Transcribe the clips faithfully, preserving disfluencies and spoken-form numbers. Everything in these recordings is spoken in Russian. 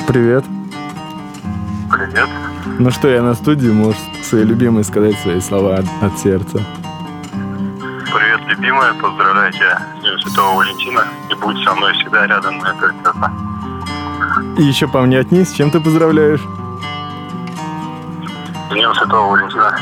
Привет. Привет. Ну что, я на студии, можешь своей любимой сказать свои слова от, от сердца. Привет, любимая, поздравляю тебя с Днем Святого Валентина и будь со мной всегда рядом, моя принцесса. И еще по мне отнись, чем ты поздравляешь? С Днем Святого Валентина.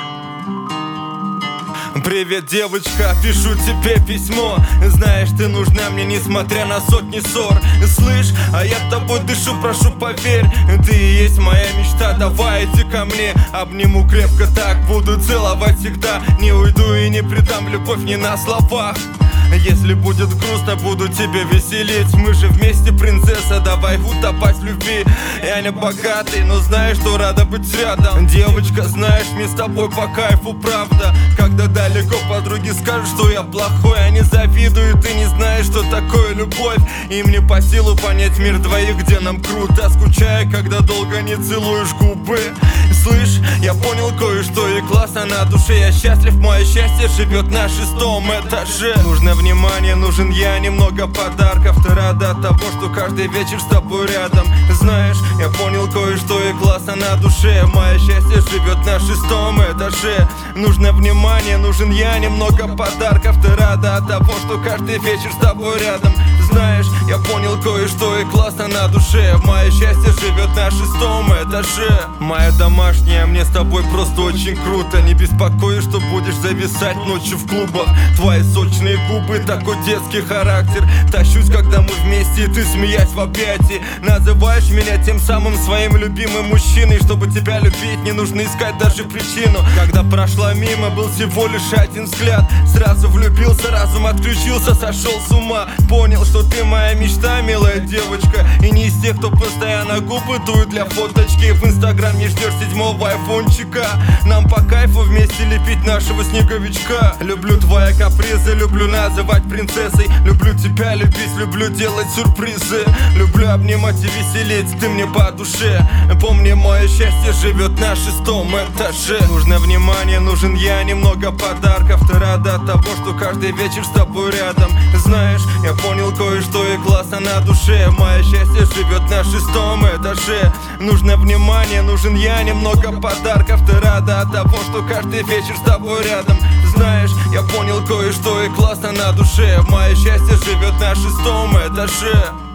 Привет, девочка, пишу тебе письмо. Знаешь, ты нужна мне, несмотря на сотни ссор. Слышь, а я тобой дышу, прошу, поверь. Ты и есть моя мечта, давай иди ко мне. Обниму крепко так, буду целовать всегда. Не уйду и не предам, любовь не на словах. Если будет грустно, буду тебя веселить. Мы же вместе, принцесса, давай утопать в любви. Я не богатый, но знаю, что рада быть рядом. Девочка, знаешь, мне с тобой по кайфу, правда. Когда далеко подруги скажут, что я плохой, они завидуют и не знают, что такое любовь. Им не по силу понять мир двоих, где нам круто. Скучаю, когда долго не целуешь губы. Слышь, я понял кое-что и классно на душе. Я счастлив, мое счастье живет на шестом этаже. Нужно внимание, нужен я, немного подарков. Ты рада от того, что каждый вечер с тобой рядом. Знаешь, я понял кое-что и классно на душе. Мое счастье живет на шестом этаже. Нужно внимание, нужен я, немного подарков. Ты рада от того, что каждый вечер с тобой рядом. Знаешь, я понял кое-что и классно на душе. Мое счастье живет на шестом этаже. Моя домашняя, мне с тобой просто очень круто. Не беспокойся, что будешь зависать ночью в клубах. Твои сочные губы, такой детский характер. Тащусь, когда мы вместе, и ты, смеясь в объятии, называешь меня тем самым своим любимым мужчиной. Чтобы тебя любить, не нужно искать даже причину. Когда прошла мимо, был всего лишь один взгляд. Сразу влюбился, разум отключился, сошел с ума. Понял, что ты моя мечта, милая девочка. И не из тех, кто постоянно губы дует для фоточки. В инстаграм не ждешь седьмого айфончика. Нам по кайфу вместе лепить нашего снеговичка. Люблю твои капризы, люблю называть принцессой. Люблю тебя любить, люблю делать сюрпризы. Люблю обнимать и веселить, ты мне по душе. Помни, мое счастье живет на шестом этаже. Нужно внимание, нужен я, немного подарков. Ты рада от того, что каждый вечер с тобой рядом. Знаешь, я понял кое-что и классно на душе. Мое счастье живет на шестом этаже. Нужно внимание, нужен я, немного подарков. Ты рада от того, что каждый вечер с тобой рядом. Знаешь, я понял кое-что и классно на душе. Мое счастье живет на шестом этаже.